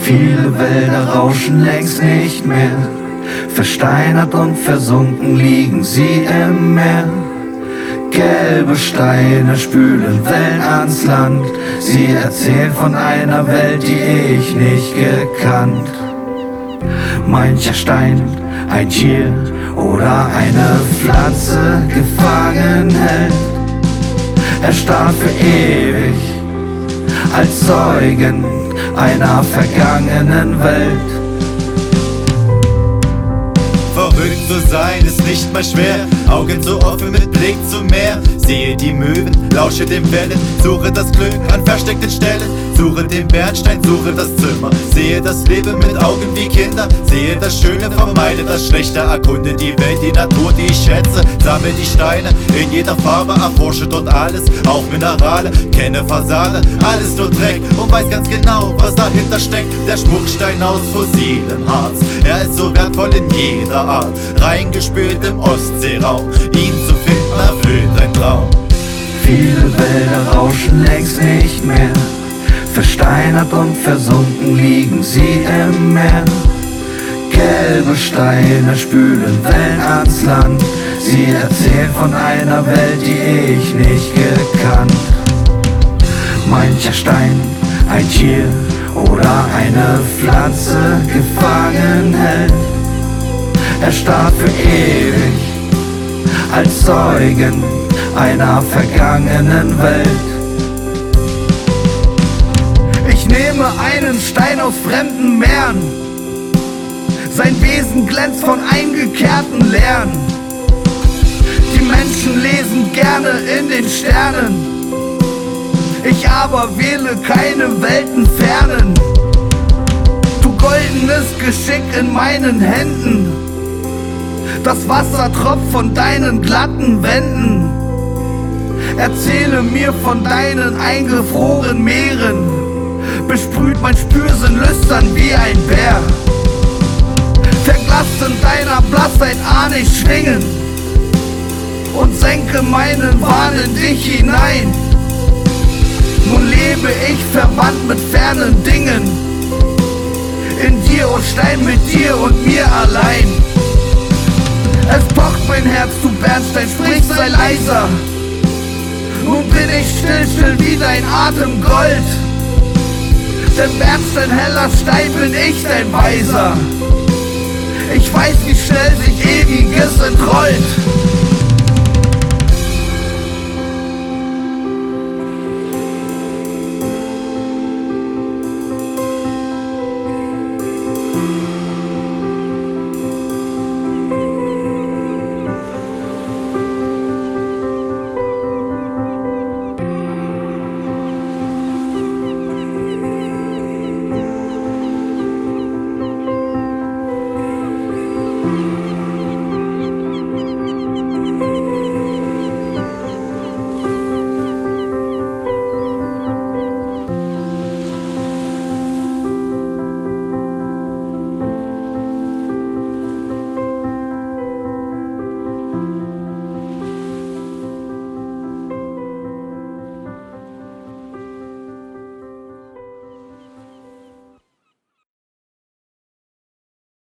Viele Wälder rauschen längst nicht mehr, versteinert und versunken liegen sie im Meer. Gelbe Steine spülen Wellen ans Land, sie erzählen von einer Welt, die ich nicht gekannt. Mancher Stein, ein Tier oder eine Pflanze gefangen hält, erstarrt für ewig als Zeugen einer vergangenen Welt. Verrückt zu sein ist nicht mal schwer, Augen so offen mit Blick zum Meer. Sehe die Möwen, lausche den Wellen, suche das Glück an versteckten Stellen. Suche den Bernstein, suche das Zimmer, sehe das Leben mit Augen wie Kinder. Sehe das Schöne, vermeide das Schlechte, erkunde die Welt, die Natur, die ich schätze. Sammle die Steine in jeder Farbe, erforsche dort alles, auch Minerale. Kenne Fasane, alles nur Dreck und weiß ganz genau, was dahinter steckt. Der Schmuckstein aus fossilem Harz, er ist so wertvoll in jeder Art. Reingespült im Ostseeraum, ihn zu finden erfüllt ein Traum. Viele Wälder rauschen längst nicht mehr, versteinert und versunken liegen sie im Meer. Gelbe Steine spülen Wellen ans Land, sie erzählen von einer Welt, die ich nicht gekannt. Mancher Stein, ein Tier oder eine Pflanze gefangen hält, erstarrt für ewig als Zeugen einer vergangenen Welt. Ich nehme einen Stein aus fremden Meeren, sein Wesen glänzt von eingekehrten Lehren. Die Menschen lesen gerne in den Sternen, ich aber wähle keine Weltenfernen. Du goldenes Geschick in meinen Händen, das Wasser tropft von deinen glatten Wänden. Erzähle mir von deinen eingefrorenen Meeren, besprüht mein Spürsinn lüstern wie ein Bär. Verglast in deiner Blassheit ahn ich Schwingen und senke meinen Wahn in dich hinein. Nun lebe ich verwandt mit fernen Dingen, in dir, o Stein, mit dir und mir allein. Es pocht mein Herz, du Bernstein, sprich, sei leiser. Nun bin ich still, still wie dein Atem Gold. Denn Bernstein, heller Stein, bin ich dein Weiser. Ich weiß, wie schnell sich Ewiges entrollt.